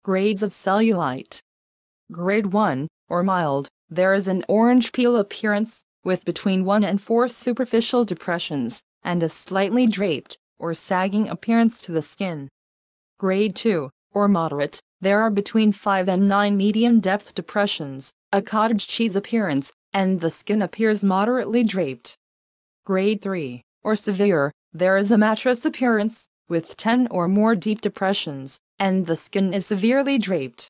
Grades of cellulite. Grade 1, or mild, there is an orange peel appearance, with between 1 and 4 superficial depressions, and a slightly draped, or sagging appearance to the skin. Grade 2, or moderate, there are between 5 and 9 medium-depth depressions, a cottage cheese appearance, and the skin appears moderately draped. Grade 3, or severe, there is a mattress appearance, with 10 or more deep depressions, and the skin is severely draped.